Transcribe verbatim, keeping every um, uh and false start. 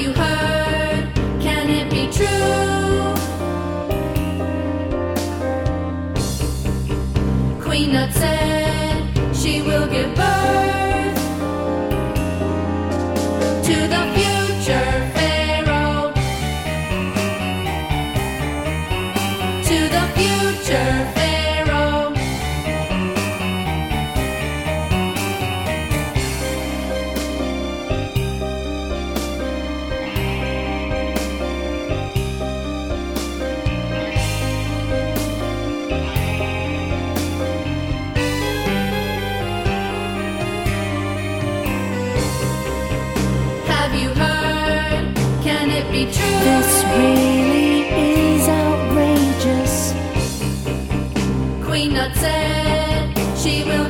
you heard? Can it be true? Queen Nut said she will give birth to the future Pharaoh, to the future Pharaoh. Have you heard? Can it be true? This really is outrageous. Queen Nut said she will